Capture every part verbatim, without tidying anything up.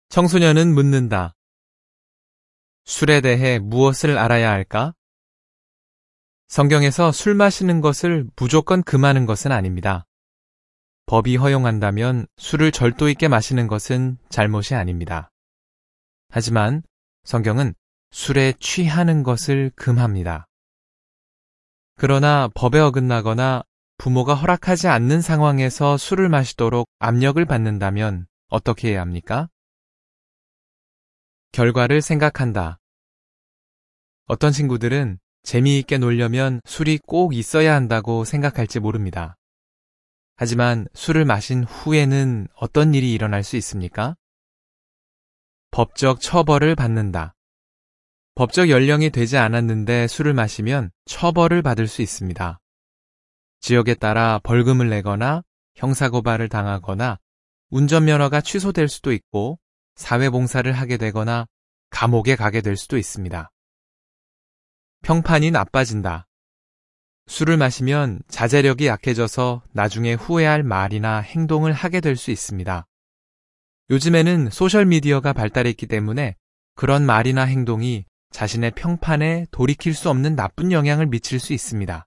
청소년은 묻는다. 술에 대해 무엇을 알아야 할까? 성경에서 술 마시는 것을 무조건 금하는 것은 아닙니다. 법이 허용한다면 술을 절도 있게 마시는 것은 잘못이 아닙니다. 하지만 성경은 술에 취하는 것을 금합니다. 그러나 법에 어긋나거나 부모가 허락하지 않는 상황에서 술을 마시도록 압력을 받는다면 어떻게 해야 합니까? 결과를 생각한다. 어떤 친구들은 재미있게 놀려면 술이 꼭 있어야 한다고 생각할지 모릅니다. 하지만 술을 마신 후에는 어떤 일이 일어날 수 있습니까? 법적 처벌을 받는다. 법적 연령이 되지 않았는데 술을 마시면 처벌을 받을 수 있습니다. 지역에 따라 벌금을 내거나 형사고발을 당하거나 운전면허가 취소될 수도 있고 사회봉사를 하게 되거나 감옥에 가게 될 수도 있습니다. 평판이 나빠진다. 술을 마시면 자제력이 약해져서 나중에 후회할 말이나 행동을 하게 될 수 있습니다. 요즘에는 소셜미디어가 발달했기 때문에 그런 말이나 행동이 자신의 평판에 돌이킬 수 없는 나쁜 영향을 미칠 수 있습니다.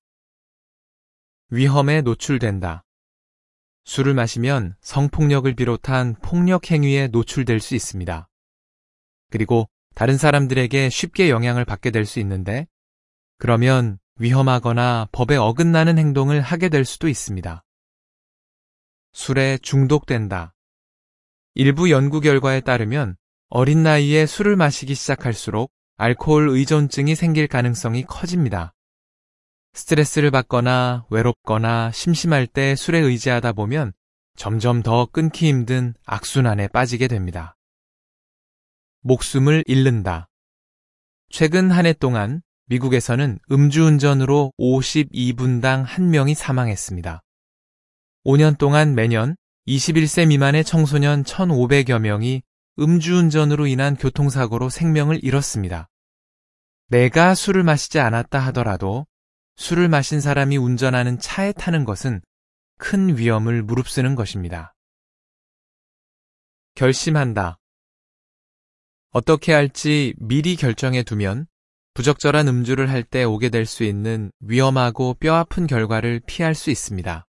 위험에 노출된다. 술을 마시면 성폭력을 비롯한 폭력 행위에 노출될 수 있습니다. 그리고 다른 사람들에게 쉽게 영향을 받게 될 수 있는데 그러면 위험하거나 법에 어긋나는 행동을 하게 될 수도 있습니다. 술에 중독된다. 일부 연구 결과에 따르면 어린 나이에 술을 마시기 시작할수록 알코올 의존증이 생길 가능성이 커집니다. 스트레스를 받거나 외롭거나 심심할 때 술에 의지하다 보면 점점 더 끊기 힘든 악순환에 빠지게 됩니다. 목숨을 잃는다. 최근 한 해 동안 미국에서는 음주운전으로 오십이 분당 한 명이 사망했습니다. 오 년 동안 매년 이십일 세 미만의 청소년 천오백여 명이 음주운전으로 인한 교통사고로 생명을 잃었습니다. 내가 술을 마시지 않았다 하더라도 술을 마신 사람이 운전하는 차에 타는 것은 큰 위험을 무릅쓰는 것입니다. 결심한다. 어떻게 할지 미리 결정해 두면 부적절한 음주를 할 때 오게 될 수 있는 위험하고 뼈아픈 결과를 피할 수 있습니다.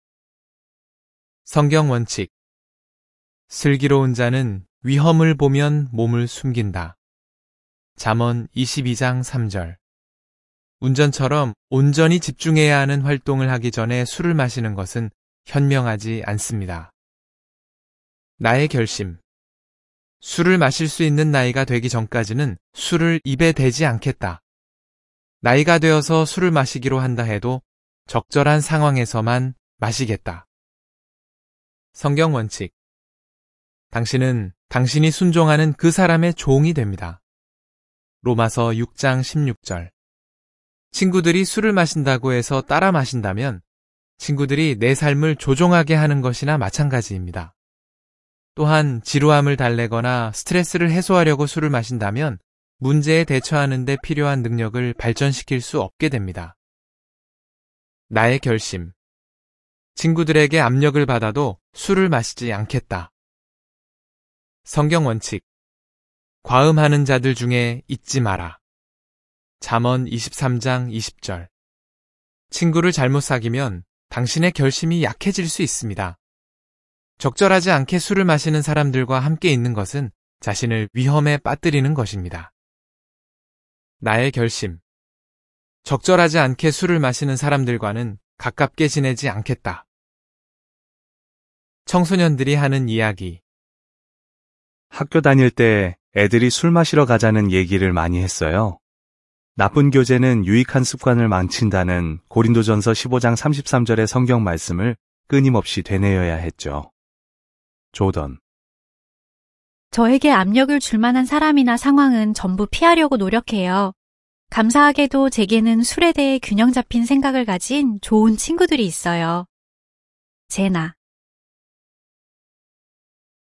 성경 원칙. 슬기로운 자는 위험을 보면 몸을 숨긴다. 잠언 이십이 장 삼 절. 운전처럼 온전히 집중해야 하는 활동을 하기 전에 술을 마시는 것은 현명하지 않습니다. 나의 결심. 술을 마실 수 있는 나이가 되기 전까지는 술을 입에 대지 않겠다. 나이가 되어서 술을 마시기로 한다 해도 적절한 상황에서만 마시겠다. 성경 원칙. 당신은 당신이 순종하는 그 사람의 종이 됩니다. 로마서 육 장 십육 절. 친구들이 술을 마신다고 해서 따라 마신다면 친구들이 내 삶을 조종하게 하는 것이나 마찬가지입니다. 또한 지루함을 달래거나 스트레스를 해소하려고 술을 마신다면 문제에 대처하는 데 필요한 능력을 발전시킬 수 없게 됩니다. 나의 결심. 친구들에게 압력을 받아도 술을 마시지 않겠다. 성경 원칙. 과음하는 자들 중에 있지 마라. 잠언 이십삼 장 이십 절. 친구를 잘못 사귀면 당신의 결심이 약해질 수 있습니다. 적절하지 않게 술을 마시는 사람들과 함께 있는 것은 자신을 위험에 빠뜨리는 것입니다. 나의 결심. 적절하지 않게 술을 마시는 사람들과는 가깝게 지내지 않겠다. 청소년들이 하는 이야기. 학교 다닐 때 애들이 술 마시러 가자는 얘기를 많이 했어요. 나쁜 교제는 유익한 습관을 망친다는 고린도전서 십오 장 삼십삼 절의 성경 말씀을 끊임없이 되뇌어야 했죠. 조던. 저에게 압력을 줄 만한 사람이나 상황은 전부 피하려고 노력해요. 감사하게도 제게는 술에 대해 균형 잡힌 생각을 가진 좋은 친구들이 있어요. 제나.